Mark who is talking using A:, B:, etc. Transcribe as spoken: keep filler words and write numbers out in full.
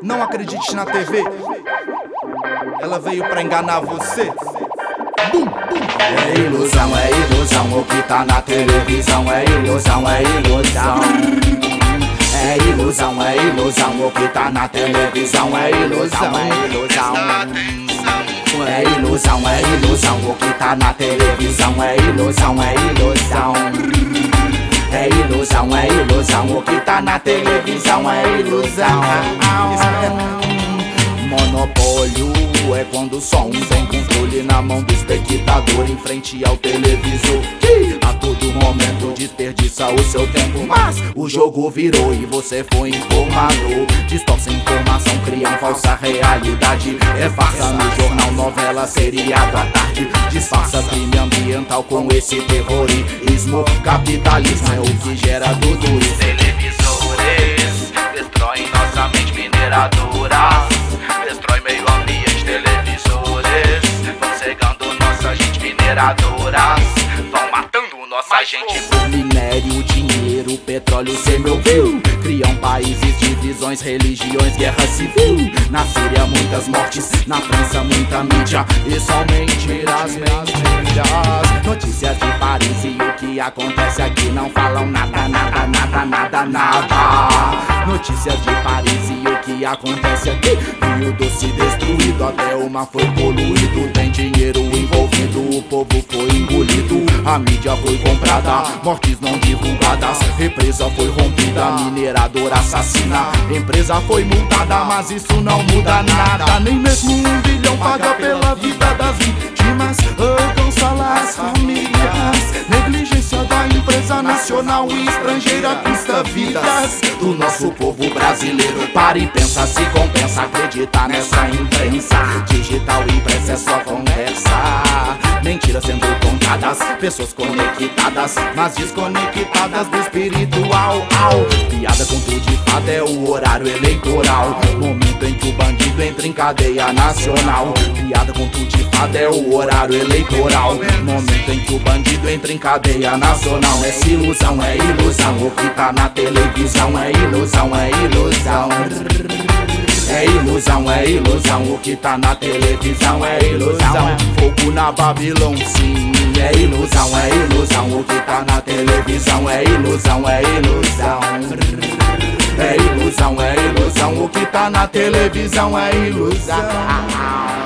A: Não acredite na T V, ela veio pra enganar você. Bum, bum.
B: É ilusão, é ilusão, o que tá na televisão é ilusão, é ilusão. É ilusão, é ilusão, o que tá na televisão é ilusão, é ilusão. É ilusão, é ilusão, o que tá na televisão é ilusão, é ilusão. É ilusão, é ilusão, o que tá na televisão é ilusão. Monopólio é quando só um tem controle na mão do espectador em frente ao televisor, que a todo momento desperdiça o seu tempo. Mas o jogo virou e você foi informado. Distorce a informação, criam falsa realidade. É farsa no jornal, novela, seriado à tarde. Disfarça crime ambiental com esse terrorismo. Capitalismo é o que gera tudo isso.
C: Televisores destroem nossa mente, mineradoras destrói meio ambiente, televisores vão cegando nossa gente, mineradoras vão matando nossa gente.
B: O minério, o dinheiro, o petróleo, cê me ouviu? Criam países, divisões, religiões, guerra civil. Na Síria muitas mortes, na França muita mídia. E só mentiras, mentiras. Notícias de Paris e o que acontece aqui não falam nada, nada, nada, nada, nada. Notícias de Paris e o que acontece aqui. Rio Doce destruído, até o mar foi poluído. Tem dinheiro envolvido, o povo foi engolido. A mídia foi comprada, mortes não divulgadas. Represa foi rompida, mineradora assassina. Empresa foi multada, mas isso não muda nada. Nem mesmo um bilhão paga pela vida das vítimas. Alcança as famílias. Negligência da empresa nacional e estrangeira custa vidas do nosso povo brasileiro. Para e pensa, se compensa acreditar nessa imprensa. Digital impressa é só conversa. Mentiras sendo contadas, pessoas conectadas, mas desconectadas do espiritual. Au. Piada com tudo de fada é o horário eleitoral. Momento em que o bandido entra em cadeia nacional. Piada com tudo de fada é o horário eleitoral. Momento em que o bandido entra em cadeia nacional. Essa ilusão é ilusão, o que tá na televisão é ilusão, é ilusão. É ilusão, é ilusão, o que tá na televisão é ilusão. Fogo na Babilônia, sim, é ilusão, é ilusão, o que tá na televisão é ilusão, é ilusão. É ilusão, é ilusão, o que tá na televisão é ilusão.